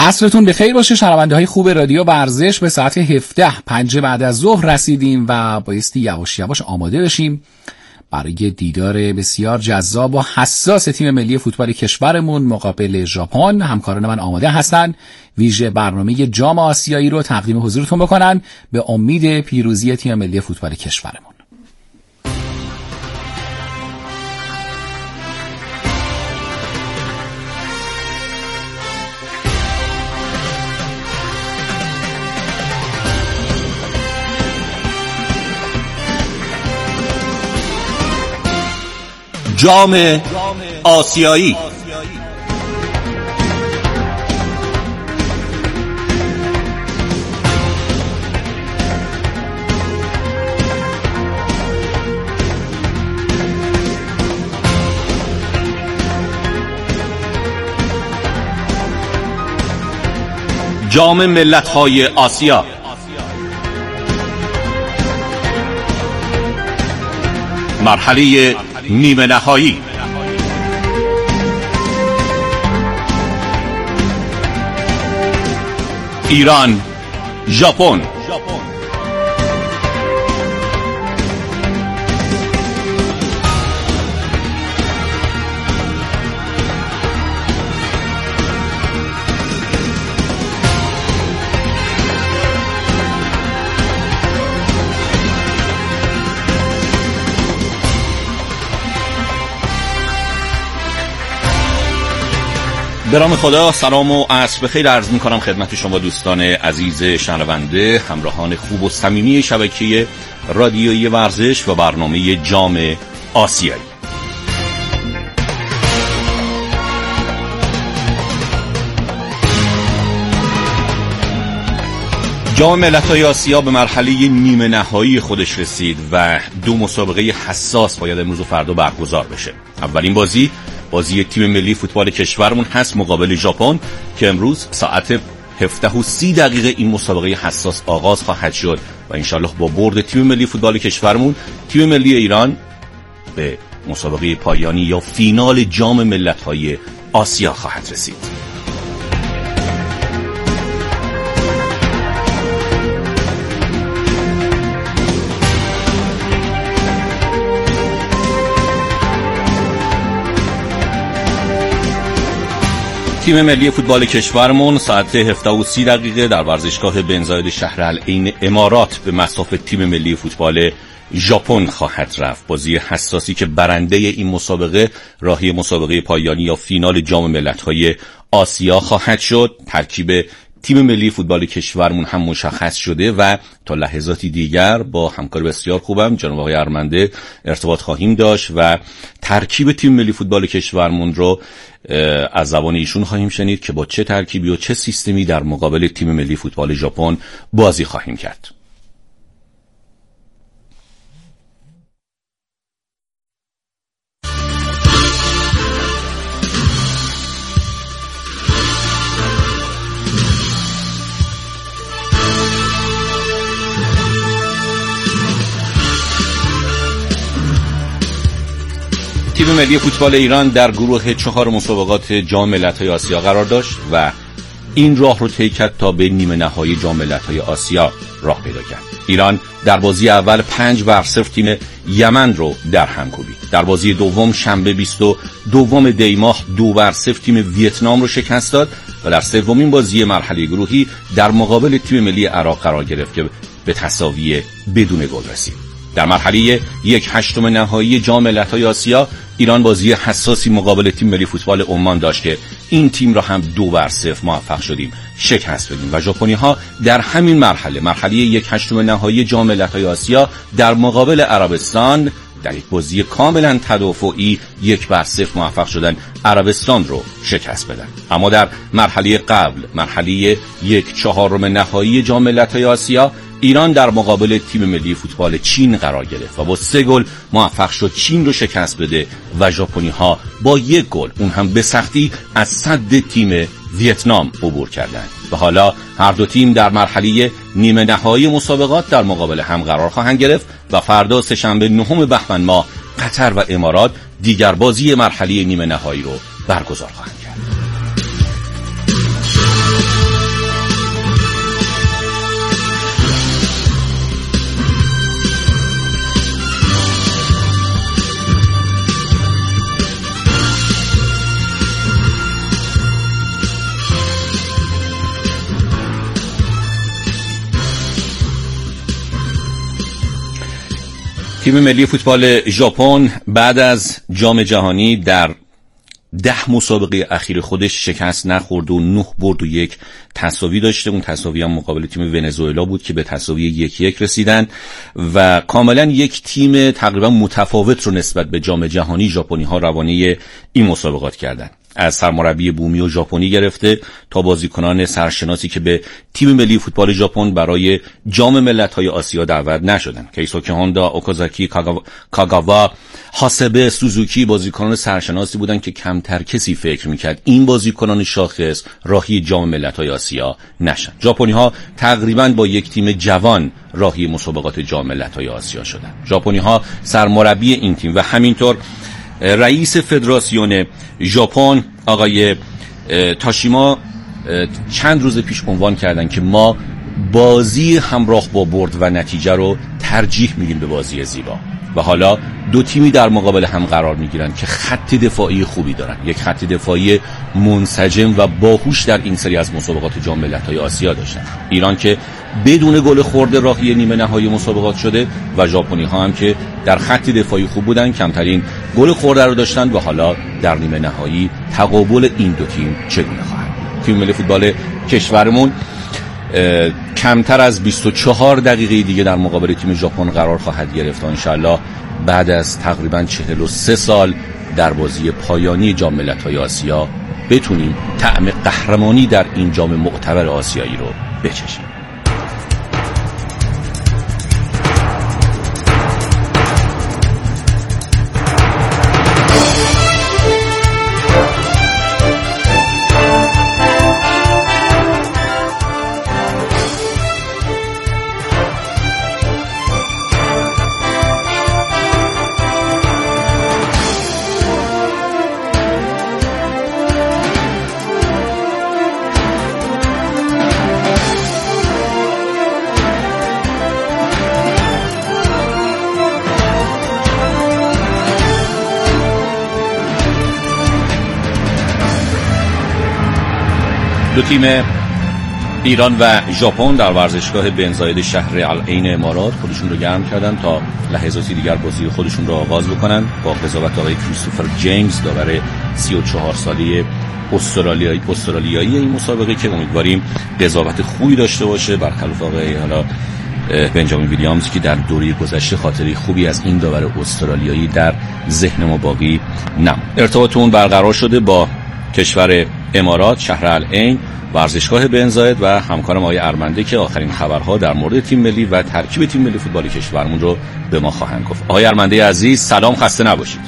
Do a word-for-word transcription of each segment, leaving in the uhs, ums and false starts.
عصرتون بخیر باشه شنونده های خوب رادیو ورزش. به ساعت هفده پنج بعد از ظهر رسیدیم و بایستی یواش یواش آماده بشیم برای دیدار بسیار جذاب و حساس تیم ملی فوتبال کشورمون مقابل ژاپن. همکاران من آماده هستن ویژه برنامه جام آسیایی رو تقدیم حضورتون بکنن به امید پیروزی تیم ملی فوتبال کشورمون. جام آسیایی. جام ملت‌های آسیا. مرحله نیمه نهایی. ایران، ژاپن. به نام خدا، سلام و عصر بخیر عرض می کنم خدمت شما دوستان عزیز شنونده، همراهان خوب و صمیمی شبکه رادیویی ورزش و برنامه جام آسیایی. جام ملت‌های آسیا به مرحله نیمه نهایی خودش رسید و دو مسابقه حساس باید امروز و فردا برگزار بشه. اولین بازی بازی تیم ملی فوتبال کشورمون هست مقابل ژاپن که امروز ساعت هفده و سی دقیقه این مسابقه حساس آغاز خواهد شد و انشالله با برد تیم ملی فوتبال کشورمون تیم ملی ایران به مسابقه پایانی یا فینال جام ملت‌های آسیا خواهد رسید. تیم ملی فوتبال کشورمون ساعت هفده و سی دقیقه در ورزشگاه بن زاید شهر العین امارات به مصاف تیم ملی فوتبال ژاپن خواهد رفت. بازی حساسی که برنده این مسابقه راهی مسابقه پایانی یا فینال جام ملت‌های آسیا خواهد شد. ترکیب تیم ملی فوتبال کشورمون هم مشخص شده و تا لحظاتی دیگر با همکار بسیار خوبم جناب آقای ارمنده ارتباط خواهیم داشت و ترکیب تیم ملی فوتبال کشورمون رو از زبان ایشون خواهیم شنید که با چه ترکیبی و چه سیستمی در مقابل تیم ملی فوتبال ژاپن بازی خواهیم کرد. تیم ملی فوتبال ایران در گروه چهار مسابقات جام ملت‌های آسیا قرار داشت و این راه رو طی کرد تا به نیمه نهایی جام ملت‌های آسیا راه پیدا کرد. ایران در بازی اول پنج بر صفر تیم یمن رو در هم کوبید. در بازی دوم شنبه بیست و دوم دی ماه دو بر صفر تیم ویتنام رو شکست داد و در سومین بازی مرحله گروهی در مقابل تیم ملی عراق قرار گرفت که به تساوی بدون گل رسید. در مرحله یک هشتم نهایی جام ملت‌های آسیا ایران بازی حساسی مقابل تیم ملی فوتبال عمان داشت که این تیم را هم دو بر صفر موفق شدیم شکست بدیم و ژاپنی‌ها در همین مرحله مرحله یک هشتم نهایی جام ملت‌های آسیا در مقابل عربستان در یک بازی کاملا تدافعی یک بر صفر موفق شدن عربستان رو شکست بدن. اما در مرحله قبل مرحله یک چهارم نهایی جام ملت‌های آسیا ایران در مقابل تیم ملی فوتبال چین قرار گرفت و با سه گل موفق شد چین رو شکست بده و ژاپنی‌ها با یک گل اون هم به سختی از صد تیم ویتنام عبور کردند. و حالا هر دو تیم در مرحله نیمه نهایی مسابقات در مقابل هم قرار خواهند گرفت و فردا سه‌شنبه نهم بهمن ماه قطر و امارات دیگر بازی مرحله نیمه نهایی رو برگزار خواهند کرد. تیم ملی فوتبال ژاپن بعد از جام جهانی در ده مسابقه اخیر خودش شکست نخورد و نه برد و یک تساوی داشته. اون تساوی هم مقابل تیم ونزوئلا بود که به تساوی یک یک رسیدن و کاملا یک تیم تقریبا متفاوت رو نسبت به جام جهانی ژاپنی ها روانه این مسابقات کردن. از سرمربی بومی و ژاپنی گرفته تا بازیکنان سرشناسی که به تیم ملی فوتبال ژاپن برای جام ملت‌های آسیا دعوت نشدن. کیسوکی هوندا، اوکازاکی کاگاوا، کاگاوا، هاسبه، سوزوکی بازیکنان سرشناسی بودند که کمتر کسی فکر می‌کرد این بازیکنان شاخص راهی جام ملت‌های آسیا نشن. ژاپنی‌ها تقریباً با یک تیم جوان راهی مسابقات جام ملت‌های آسیا شدند. ژاپنی‌ها سرمربی این تیم و همینطور رئیس فدراسیون ژاپن آقای تاشیما چند روز پیش عنوان کردن که ما بازی همراه با برد و نتیجه رو ترجیح میدیم به بازی زیبا و حالا دو تیمی در مقابل هم قرار میگیرن که خط دفاعی خوبی دارن، یک خط دفاعی منسجم و باهوش در این سری از مسابقات جام ملت‌های آسیا داشتن. ایران که بدون گل خورده راهی نیمه نهایی مسابقات شده و ژاپنی ها هم که در خط دفاعی خوب بودن، کمترین گل خورده رو داشتن و حالا در نیمه نهایی تقابل این دو تیم چگونه خواهد. تیم ملی فوتبال کشورمون کمتر از بیست و چهار دقیقه دیگه در مقابل تیم ژاپن قرار خواهد گرفت و انشالله بعد از تقریبا چهل و سه سال در بازی پایانی جام ملت‌های آسیا بتونیم طعم قهرمانی در این جام معتبر آسیایی رو بچشیم. دو تیم ایران و ژاپن در ورزشگاه بن زاید شهر العین امارات خودشون رو گرم کردن تا لحظاتی دیگر بازی خودشون رو آغاز بکنن با قضاوت آقای کریستوفر جیمز داور سی و چهار ساله استرالیایی استرالیایی این مسابقه که امیدواریم قضاوت خوبی داشته باشه برخلاف آقای حالا بنجامین ویلیامز که در دوره گذشته خاطره خوبی از این داور استرالیایی در ذهن ما باقی نموند. ارتباطمون برقرار شده با کشور امارات شهر العین ورزشگاه بن زاید و همکارم آقای ارمنده که آخرین خبرها در مورد تیم ملی و ترکیب تیم ملی فوتبال کشورمون رو به ما خواهند گفت. آقای ارمنده عزیز سلام، خسته نباشید.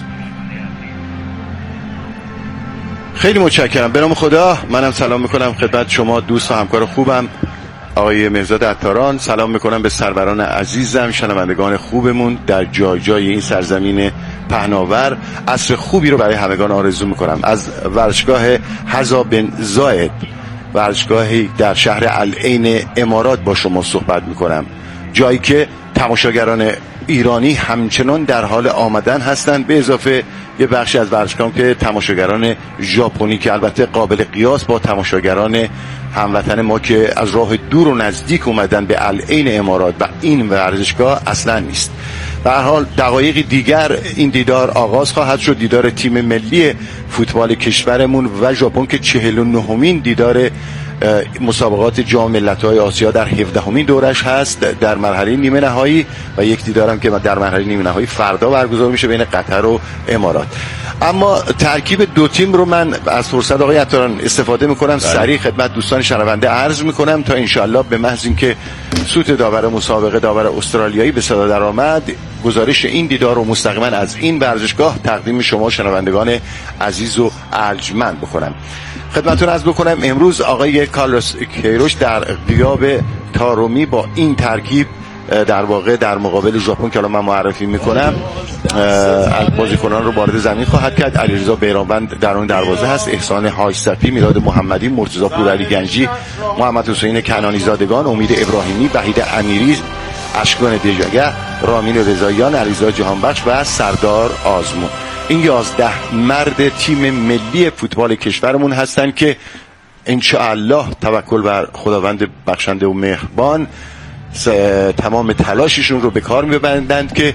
خیلی متشکرم. به نام خدا منم سلام میکنم خدمت شما دوست و همکار خوبم آقای مهرزاد عطاران. سلام میکنم به سروران عزیزم، شنوندگان خوبمون در جای جای این سرزمین پهناور. عصر خوبی رو برای همگان آرزو میکنم. از ورزشگاه حذا بن زاید، ورزشگاهی در شهر العین امارات با شما صحبت میکنم، جایی که تماشاگران ایرانی همچنان در حال آمدن هستند، به اضافه یه بخشی از ورزشگاه که تماشاگران ژاپنی که البته قابل قیاس با تماشاگران هموطن ما که از راه دور و نزدیک اومدن به العین امارات و این ورزشگاه اصلا نیست. به هر حال دقایقی دیگر این دیدار آغاز خواهد شد، دیدار تیم ملی فوتبال کشورمون و ژاپن که چهل و نهمین دیدار مسابقات جام ملت‌های آسیا در هفدهمین دورش هست در مرحله نیمه نهایی و یک دیدارم که در مرحله نیمه نهایی فردا برگزار میشه بین قطر و امارات. اما ترکیب دو تیم رو من از فرصت آقای عطاران استفاده میکنم سریع خدمت دوستان شنونده عرض میکنم تا انشالله به محض اینکه سوت داور مسابقه داور استرالیایی به صدا در آمد گزارش این دیدار رو مستقیما از این ورزشگاه تقدیم شما شنوندگان عزیز و ارجمند بکنم. خدمتتون عرض بکنم امروز آقای کارلوس کیروش در غیاب تارومی با این ترکیب در واقع در مقابل ژاپن که الان من معرفی میکنم بازیکنان رو وارد زمین خواهد کرد. علیرضا بیرانوند در اون دروازه هست، احسان هایصفی، میلاد محمدی، مرتضی پورعلی گنجی، محمد حسین کنانی زادگان، امید ابراهیمی، وحید امیری، اشکان دژاگه، رامین رضاییان، علیرضا جهانبخش و سردار آزمون. این یازده مرد تیم ملی فوتبال کشورمون هستن که انشاءالله توکل بر خداوند بخشنده و مهربان تمام تلاششون رو به کار میبندند که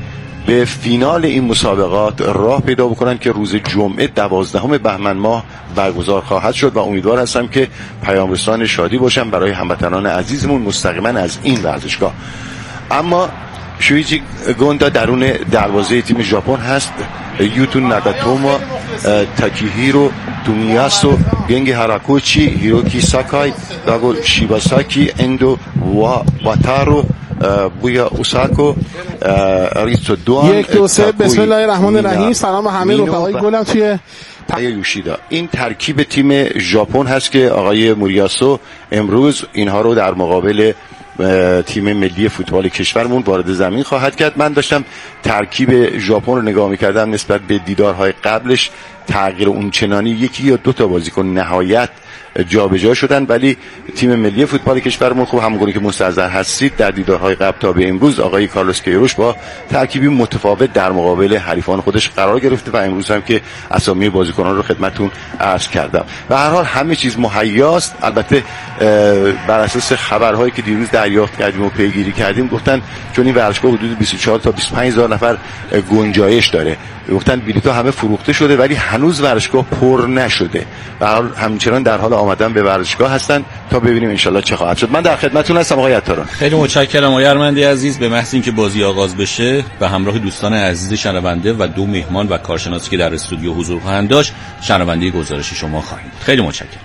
به فینال این مسابقات راه پیدا بکنن که روز جمعه دوازدهم بهمن ماه برگزار خواهد شد و امیدوار هستم که پیام رسان شادی باشم برای هموطنان عزیزمون مستقیما از این ورزشگاه. اما شویچی گوندا درون دروازه تیم ژاپن هست. یوتو ناگاتوما، تاکیهیرو تومیاسو، گنگ هاراکوچی، هیروکی ساکای، داگو شیباساکی، اندو و واتارو، بویا اوساکو، ریتسو دوان. یک دو سه بسم الله الرحمن الرحیم. سلام همه رفقای گلم توی یوشیدا. این ترکیب تیم ژاپن هست که آقای موریاسو امروز اینها رو در مقابل تیم ملی فوتبال کشورمون وارد زمین خواهد کرد. من داشتم ترکیب ژاپن رو نگاه می‌کردم نسبت به دیدارهای قبلش، تغییر اون چنانی یکی یا دو تا بازیکن نهایت جابجا شدن، ولی تیم ملی فوتبال کشورمون خوب همونگونه که مستحضر هستید در دیدارهای قبل تا به امروز آقای کارلوس کیروش با ترکیبی متفاوت در مقابل حریفان خودش قرار گرفته و امروز هم که اسامی بازیکنان رو خدمتتون عرض کردم. به هر حال همه چیز مهیاست. البته بر اساس خبرهایی که دیروز دریافت کردیم و پیگیری کردیم گفتن چون این ورزشگاه حدود بیست و چهار تا بیست و پنج هزار نفر گنجایش داره، گفتن بلیط‌ها همه فروخته شده ولی هنوز ورزشگاه پر نشده. به هر حال همچنان در حال آمدن به ورزشگاه هستن تا ببینیم انشالله چه خواهد شد. من در خدمتتون هستم آقای عطاران. خیلی متشکرم آقای ارمندی عزیز. به محض اینکه بازی آغاز بشه به همراه دوستان عزیز شنونده و دو مهمان و کارشناسی که در استودیو حضور خواهند داشت شنونده گزارش شما خواهیم. خیلی متشکرم.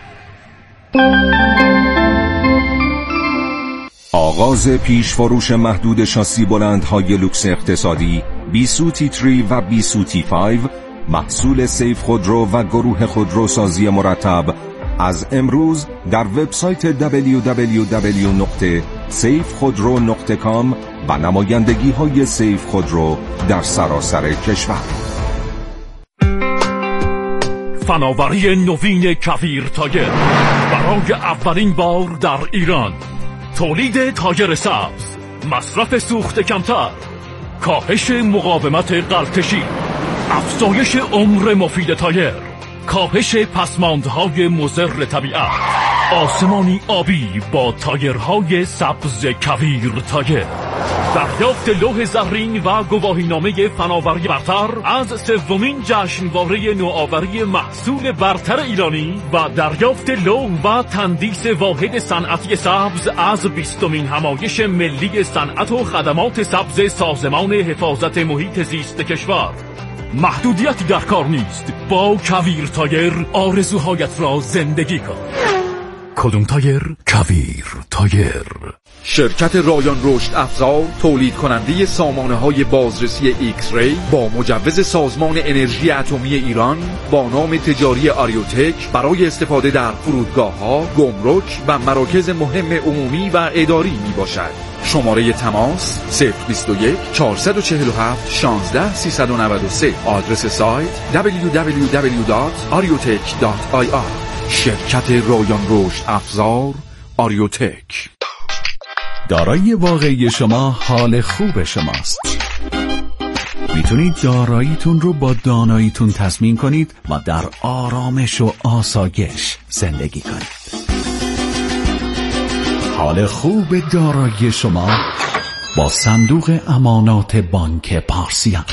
آغاز پیش فروش محدود شاسی بلندهای لوکس اقتصادی بیسوتی سه و بیسوتی پنج محصول سیف خودرو و گروه خودروسازی مرتب از امروز در وبسایت دبلیو دبلیو دبلیو نقطه سیف خودرو نقطه کام و نمایندگی های سیف خودرو در سراسر کشور. فناوری نوین کویر تایر برای اولین بار در ایران. تولید تایر سبز، مصرف سوخت کمتر، کاهش مقاومت غلطشی، افزایش عمر مفید تایر، کاهش پسماندهای مضر طبیعت، آسمانی آبی با تایرهای سبز کویر تایر. دریافت لوح زرین و گواهینامه فناوری برتر از سومین جشنواره نوآوری محصول برتر ایرانی و دریافت لوح و تندیس واحد صنعتی سبز از بیستمین همایش ملی صنعت و خدمات سبز سازمان حفاظت محیط زیست کشور. محدودیتی در کار نیست. با کویر تایر آرزوهایت را زندگی کن. کدوم تایر؟ کویر تایر. شرکت رایان رشد افزار تولید کننده سامانه های بازرسی ایکس ری با مجوز سازمان انرژی اتمی ایران با نام تجاری آریوتک برای استفاده در فرودگاه ها، گمرک و مراکز مهم عمومی و اداری می باشد. شماره تماس صفر بیست و یک چهارصد و چهل و هفت شانزده سیصد و نود و سه. آدرس سایت دبلیو دبلیو دبلیو دات آریوتک دات آی آر. شرکت رایان رشد افزار آریوتک. دارایی واقعی شما حال خوب شماست. میتونید داراییتون رو با داناییتون تضمین کنید و در آرامش و آسایش زندگی کنید. حال خوب دارایی شما با صندوق امانات بانک پارسیان.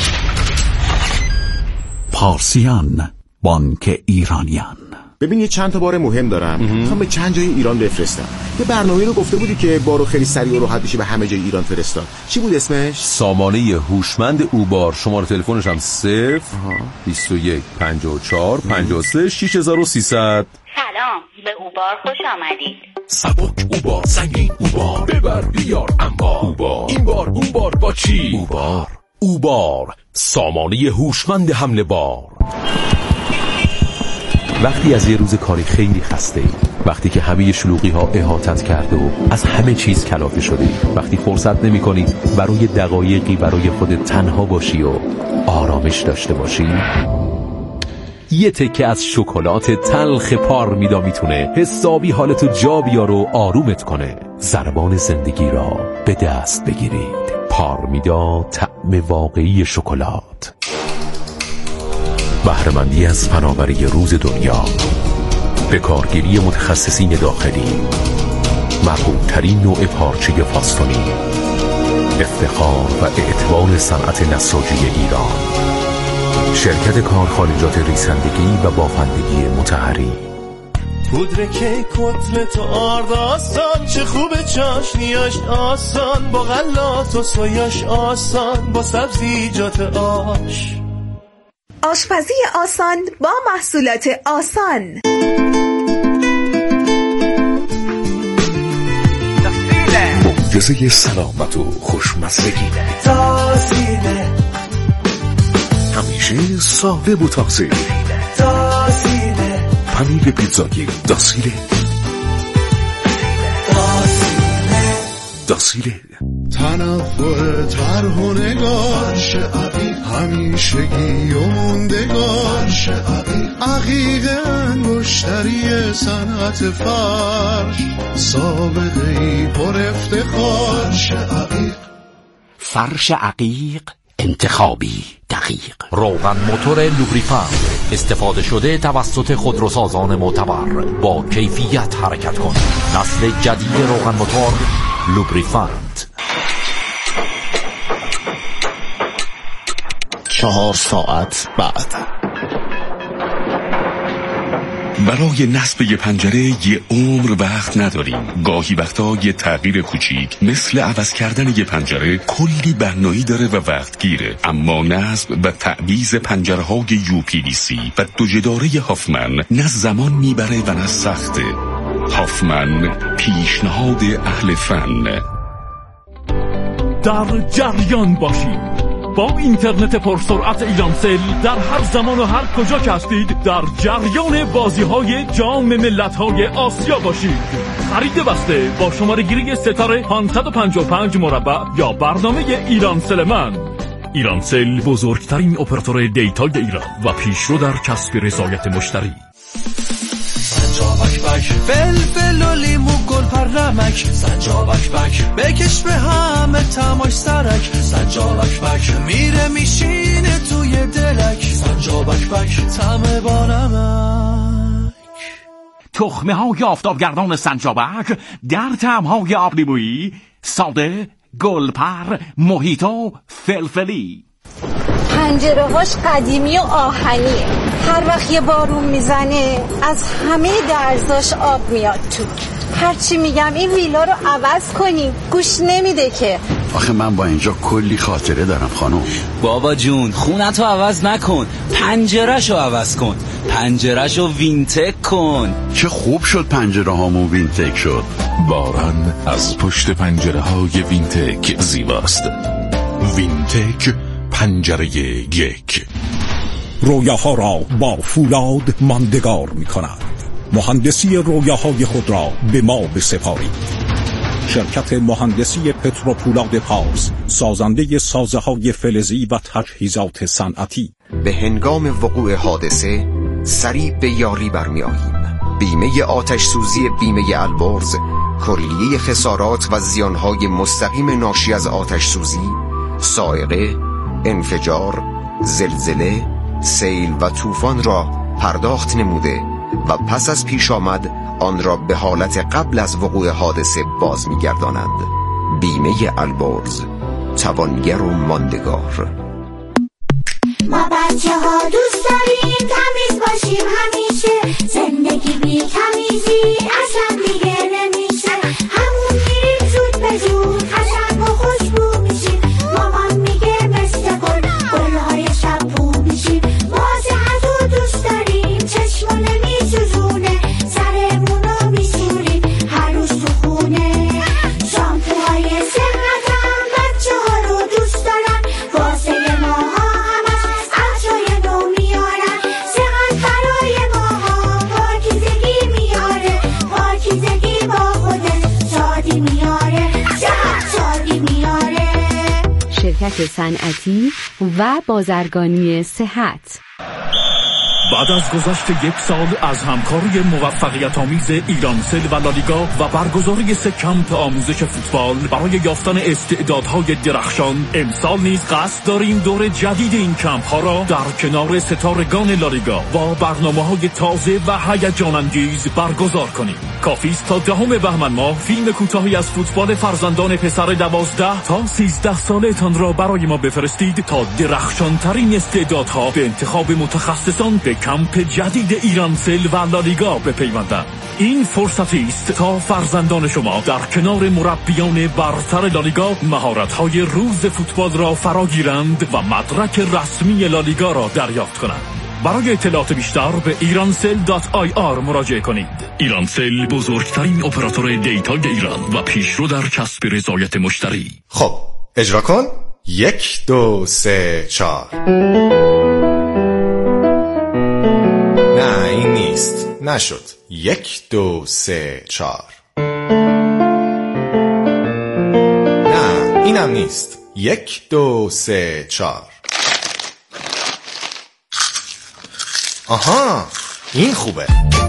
پارسیان، بانک ایرانیان. ببین یه چند تا بار مهم دارم، میخوام به چند جای ایران بفرستم. یه برنامه‌ای رو گفته بودی که بارو خیلی سریع و راحت بشه به همه جای ایران فرستاد. چی بود اسمش؟ سامانه هوشمند اوبار. شماره تلفنش هم صفر بیست و یک پنجاه و چهار پنجاه و سه شش هزار و سیصد. سلام، به اوبار خوش آمدید. سبک اوبار، سنگین اوبار، ببر بیار انبار. اوبار، این بار اون بار با چی؟ اوبار اوبار سامانه هوشمند حمله بار. وقتی از یه روز کاری خیلی خسته ای، وقتی که همه شلوغی ها احاطت کرده و از همه چیز کلافه شده ای، وقتی فرصت نمی کنی برای دقایقی برای خودت تنها باشی و آرامش داشته باشی، یه تکه از شکلات تلخ پارمیدا میتونه حسابی حالتو جا بیاره و آرومت کنه. ضربان زندگی را به دست بگیرید. پارمیدا، طعم واقعی شکلات. بهره‌مندی از فناوری روز دنیا، به کارگیری متخصصین داخلی، مرغوب ترین نوع پارچه فاستونی، افتخار و اعتبار صنعت نساجی ایران. شرکت کارخانجات ریسندگی و بافندگی مطهری. پودر کیک کتلت و آرد آسان، چه خوبه چاشنیاش آسان، با غلات و سویاش آسان، با سبزیجات آش. آشپزی آسان با محصولات آسان. معجزه سلامت و خوشمزگی، تازینه همیشه ساده و تازه، تازینه پنیر پیتزاگیر داسیله، داسیله تنوع طرح و نگار، همیشگی و موندگار، عقیق انگشتری صنعت فرش، سابقه ای پر افتخار. فرش عقیق، انتخابی دقیق. روغن موتور لوبریفند استفاده شده توسط خودروسازان معتبر. با کیفیت حرکت کن. نسل جدید روغن موتور لوبریفند. چهار ساعت بعد برای نصب یه پنجره یه عمر وقت نداریم. گاهی وقتا یه تغییر کوچیک مثل عوض کردن یه پنجره کلی بنایی داره و وقت گیره، اما نصب و تعویض پنجره های یو پی وی سی و دو جداره هافمن نه زمان میبره و نه سخته. هافمن، پیشنهاد اهل فن. در جریان باشید با اینترنت پرسرعت ایرانسل. در هر زمان و هر کجا که هستید در جریان بازی‌های جام ملت‌های آسیا باشید. خرید بسته با شماره گیری ستاره پانصد و پنجاه و پنج مربع یا برنامه ایرانسل من. ایرانسل بزرگترین اپراتور دیتای ایران و پیشرو در کسب رضایت مشتری. سنجابک بک فلفل و لیمو گل پرمک، سنجابک بک بکش به همه تماش سرک، سنجابک بک میره میشینه توی دلک، سنجابک بک تمه با نمک. تخمه های آفتابگردان سنجابک در طعم های آبلیمویی، ساده، گلپر، موهیتو، فلفلی. پنجره هاش قدیمی و آهنیه. هر وقت یه بارون میزنه از همه درزاش آب میاد تو. هرچی میگم این ویلا رو عوض کنیم گوش نمیده که. آخه من با اینجا کلی خاطره دارم خانم. بابا جون خونتو عوض نکن، پنجرهشو عوض کن، پنجرهشو وینتک کن. چه خوب شد پنجره هامون وینتک شد. باران از پشت پنجره های وینتک زیباست. وینتک پنجره یک. رویاها را با فولاد ماندگار می کند. مهندسی رویاهای خود را به ما بسپارید. شرکت مهندسی پتروپولاد پارس، سازنده سازه های فلزی و تجهیزات صنعتی. به هنگام وقوع حادثه سریع به یاری برمی آییم. بیمه آتش سوزی بیمه البرز، کلیه خسارات و زیانهای مستقیم ناشی از آتش سوزی، سائقه، انفجار، زلزله، سیل و طوفان را پرداخت نموده و پس از پیش آمد آن را به حالت قبل از وقوع حادثه باز می‌گردانند. بیمه البرز، توانگر و ماندگار. ما بچه ها دوست داریم تمیز باشیم همیشه، زندگی بی تمیزی اصلا دیگه نمیشه. همون میریم زود به زود قشنگ و خوشبو میشیم. مامان میگه مثل گل گلهای شبو میشیم. واضحت رو دوست داریم چشمونه میسوزونه، سرمونو میسوریم هر روز تو خونه. شامپوهای صحتم بچه ها رو دوست دارن، واسه ماها همش عطرای نو میارن. صحت برای ماها پاکیزگی میاره، پاکیزگی با خودت شادی میاره، شادی میاره. شرکت صنعتی و بازرگانی صحت. بعد از گذشت یک سال از همکاری موفقیت آمیز ایرانسل و لالیگا و برگزاری سه کمپ آموزش فوتبال برای یافتن استعدادهای درخشان، امسال نیز قصد داریم دور جدید این کمپ ها را در کنار ستارگان لالیگا با برنامه‌های تازه و هیجان انگیز برگزار کنیم. کافی است تا دهم بهمن ماه فیلم کوتاهی از فوتبال فرزندان پسر دوازده تا سیزده سالتان را برای ما بفرستید تا درخشانترین استعدادها به انتخاب متخصصان به کمپ جدید ایرانسل و لالیگا بپیوندند. این فرصتی است تا فرزندان شما در کنار مربیان برتر لالیگا مهارت‌های روز فوتبال را فراگیرند و مدرک رسمی لالیگا را دریافت کنند. برای اطلاعات بیشتر به ایرانسل دات آی آر مراجعه کنید. ایرانسل بزرگترین اپراتور دیتای ایران و پیشرو در کسب رضایت مشتری. خب اجرا کن. یک دو سه چهار. نه این نیست. نشد. یک دو سه چهار. نه اینم نیست. یک دو سه چهار. آها این خوبه.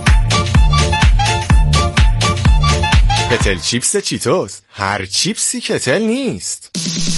کتل چیپس چیتوس. هر چیپسی کتل نیست.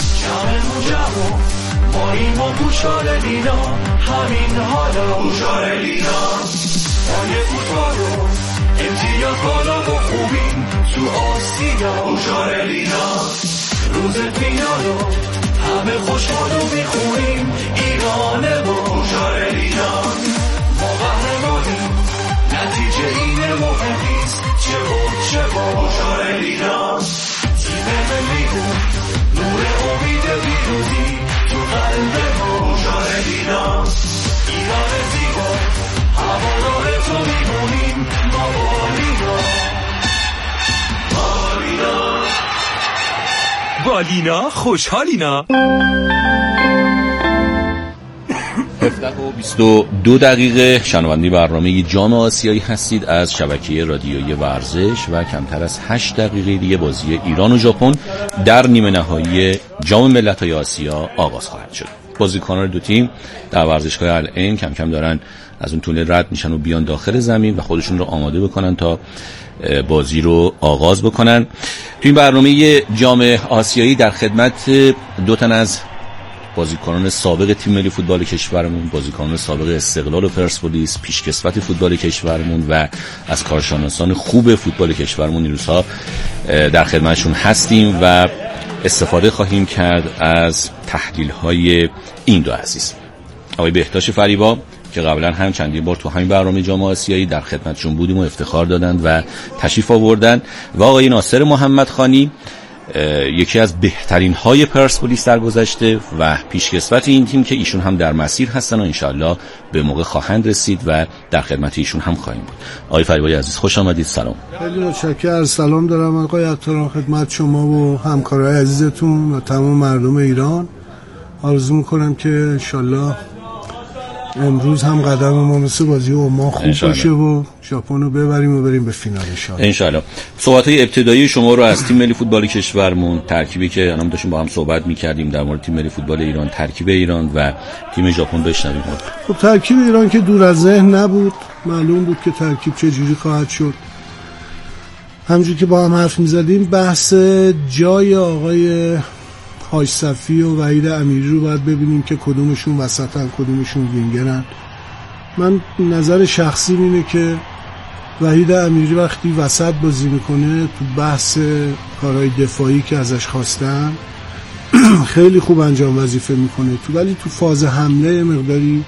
ما این و بوشار لینا همین حالا بوشار لینا ما یه فوتبالو امتیاز بالا و خوبیم تو آسیا بوشار لینا روز فینالو همه خوشحالو میخونیم ایرانه با بوشار لینا ما قهرمانیم نتیجه اینه مهم نیست چه بود چه با بوشار لینا تیم ملیمون نور امید پیروزی تو قلب بوشار لینا ایران زیبا هوادار تو میمونیم ما با لینا با لینا با لینا خوشحالینا. هفده و بیست و دو دقیقه شنونده برنامه جام آسیایی هستید از شبکه رادیویی ورزش و کمتر از هشت دقیقه دیگه بازی ایران و ژاپن در نیمه نهایی جام ملت‌های آسیا آغاز خواهد شد. بازیکنان دو تیم در ورزشگاه العین کم کم دارن از اون تونل رد میشن و بیان داخل زمین و خودشون رو آماده بکنن تا بازی رو آغاز بکنن. تو این برنامه جام آسیایی در خدمت دو تن از بازیکنان سابق تیم ملی فوتبال کشورمون، بازیکنان سابق استقلال و پرسپولیس، پیشکسوت فوتبال کشورمون و از کارشناسان خوب فوتبال کشورمون این روزها در خدمتشون هستیم و استفاده خواهیم کرد از تحلیل‌های این دو عزیز. آقای بهداشت فریبا که قبلا هم چندین بار تو همین برنامه جام آسیایی در خدمتشون بودیم و افتخار دادند و تشریف آوردن و آقای ناصر محمدخانی یکی از بهترین های پرسپولیس در گذشته و پیشکسوت این تیم که ایشون هم در مسیر هستن و انشالله به موقع خواهند رسید و در خدمت ایشون هم خواهیم بود. آقای فریبای عزیز خوش آمدید. سلام. خیلی متشکرم. سلام دارم آقای عطاران خدمت شما و همکارای عزیزتون و تمام مردم ایران. آرزو میکنم که انشالله امروز هم قدم ما مثل بازی عمان خوب باشه و ژاپن رو ببریم و بریم به فینال انشالله. انشالله. صحبت‌های ابتدایی شما رو از تیم ملی فوتبال کشورمون، ترکیبی که الان داشتیم با هم صحبت می‌کردیم در مورد تیم ملی فوتبال ایران، ترکیب ایران و تیم ژاپن بشنویم. خب ترکیب ایران که دور از ذهن نبود، معلوم بود که ترکیب چه جوری خواهد شد. همونجوری که با هم حرف می‌زدیم بحث جای آقای حاج صفی و وحید امیری رو باید ببینیم که کدومشون وسطن کدومشون وینگرن. من نظر شخصی اینه که وحید امیری وقتی وسط بازی میکنه تو بحث کارهای دفاعی که ازش خواستن خیلی خوب انجام وظیفه میکنه تو، ولی تو فاز حمله مقداری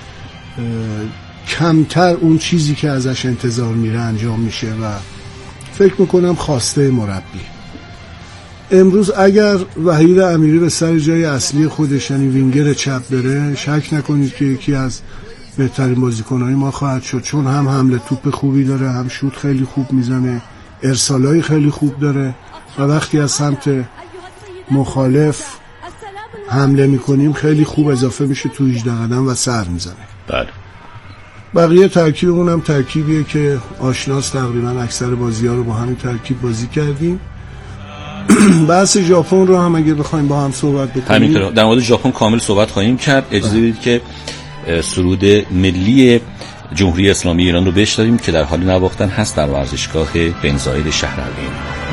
کمتر اون چیزی که ازش انتظار میره انجام میشه و فکر میکنم خواسته مربی. امروز اگر وحید امیری به سر جای اصلی خودش یعنی وینگر چپ بره، شک نکنید که یکی از بهترین بازیکن‌های ما خواهد شد، چون هم حمله توپ خوبی داره، هم شوت خیلی خوب میزنه، ارسالای خیلی خوب داره و وقتی از سمت مخالف حمله میکنیم خیلی خوب اضافه میشه تو هجده قدم و سر میزنه. بله. بقیه ترکیبمون هم ترکیبیه که آشناس، تقریبا اکثر بازی‌ها رو با همین ترکیب بازی کردیم. بحث ژاپن رو هم اگه بخوایم با هم صحبت بکنیم، همینطور در مورد ژاپن کامل صحبت خواهیم کرد. اجازه بدید که سرود ملی جمهوری اسلامی ایران رو بشنویم که در حال نواختن هست در ورزشگاه بن زاید شهرالعین.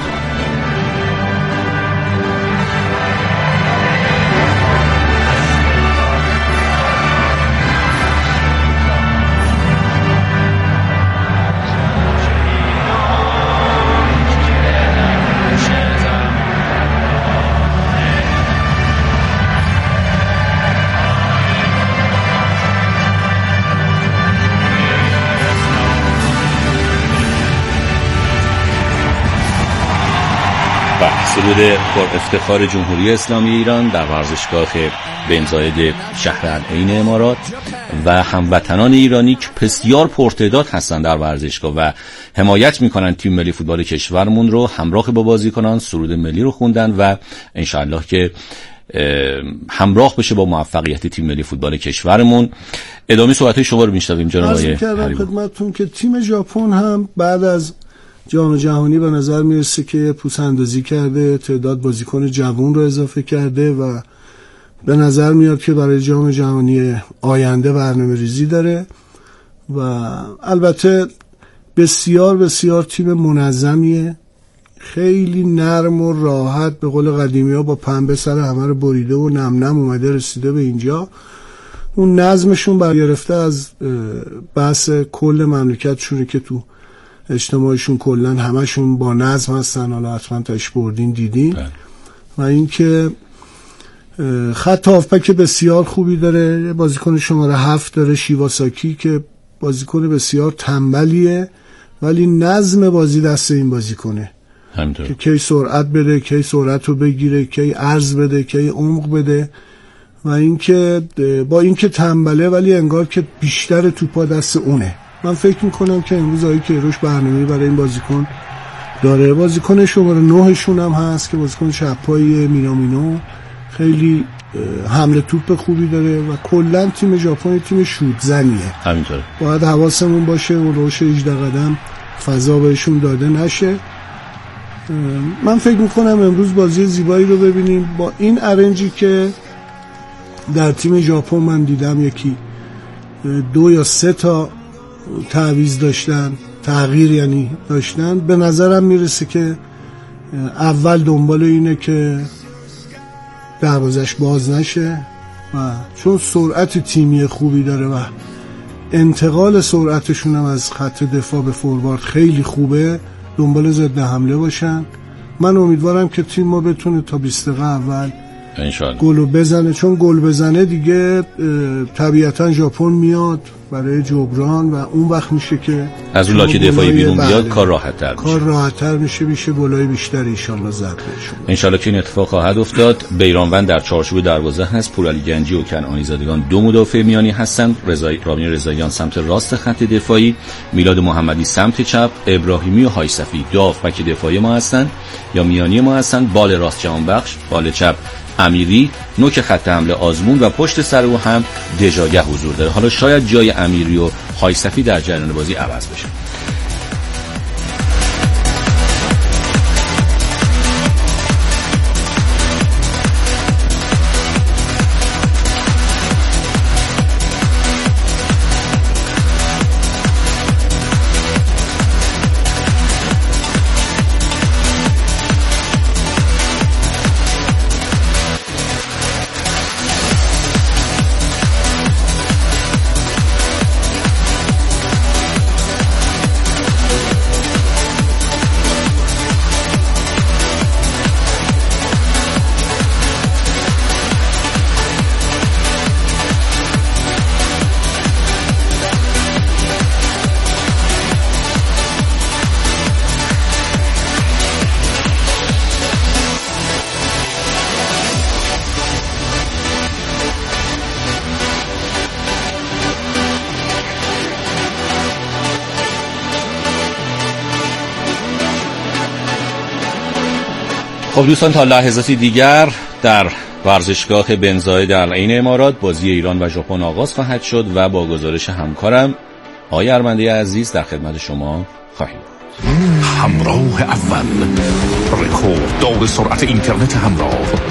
سرود پر افتخار جمهوری اسلامی ایران در ورزشگاه بن زاید شهرالعین امارات و هموطنان ایرانی که بسیار پرتعداد هستند در ورزشگاه و حمایت میکنن تیم ملی فوتبال کشورمون رو، همراه با بازیکنان سرود ملی رو خوندن و انشاءالله که همراه بشه با موفقیت تیم ملی فوتبال کشورمون. ادامه صحبت شما رو میشنویم جناب آقای عرض کردم خدمتتون که تیم ژاپن هم بعد از جام جهانی به نظر میرسه که پوس‌اندازی کرده، تعداد بازیکن جوان رو اضافه کرده و به نظر میاد که برای جام جهانی آینده برنامه ریزی داره و البته بسیار بسیار تیم منظمیه، خیلی نرم و راحت، به قول قدیمی ها با پنبه سر همه رو بریده و نم نم اومده رسیده به اینجا. اون نظمشون برگرفته از بحث کل مملکتشونه که تو اجتماعشون کلن همشون با نظم هستن، حالا حتما تاش بردین دیدین. و اینکه خط هافبک بسیار خوبی داره، بازیکن شماره هفت داره شیواساکی که بازیکن بسیار تنبلیه ولی نظم بازی دست این بازیکنه همینطور که کی سرعت بده، کی سرعت رو بگیره، کی عرض بده، کی عمق بده. و اینکه با اینکه تنبله ولی انگار که بیشتر توپا دست اونه. من فکر میکنم که امروز آقای کیروش برنامه‌ای برای این بازیکن داره. بازیکن شماره نهشون هم هست که بازیکن چپای مینامینو، خیلی حمله توپ خوبی داره و کلا تیم ژاپن تیم شوت زنیه. همینطوره. باید حواسمون باشه و روش هجده قدم فضا بهشون داده نشه. من فکر میکنم امروز بازی زیبایی رو ببینیم با این ارنجی که در تیم ژاپن من دیدم یکی دو یا سه تا تعویض داشتن، تغییر یعنی داشتن. به نظرم میرسه که اول دنبال اینه که دروازش باز نشه و چون سرعت تیمی خوبی داره و انتقال سرعتشون هم از خط دفاع به فوروارد خیلی خوبه، دنبال ضد حمله باشن. من امیدوارم که تیم ما بتونه تا بیست دقیقه اول گل بزنه، چون گل بزنه دیگه طبیعتا ژاپن میاد برای جبران و اون وقت میشه که از اون لاک دفاعی بیرون بیاد کار راحت تر میشه کار راحت تر میشه میشه گلای بیشتر انشالله زد بهشون. انشالله که این اتفاق خواهد افتاد. بیرانوند در چارچوب دروازه هست، پورعلی گنجی و کنعانی زادگان دو مدافع میانی هستند، رضایی رامین رضاییان سمت راست خط دفاعی، میلاد محمدی سمت چپ، ابراهیمی و هایصفی دو هافبک دفاعی ما هستند یا میانی ما هستند، بال راست جهانبخش، بال چپ امیری، نوک خط حمله آزمون و پشت سر او هم دژاگه حضور داره. حالا شاید جای امیری و هایصفی در جریان بازی عوض بشه. خب دوستان، تا لحظاتی دیگر در ورزشگاه بن زاید در عین امارات بازی ایران و ژاپن آغاز خواهد شد و با گزارش همکارم آقای ارمنده عزیز در خدمت شما خواهیم بود. همراه اول، رکورد دار سرعت اینترنت همراه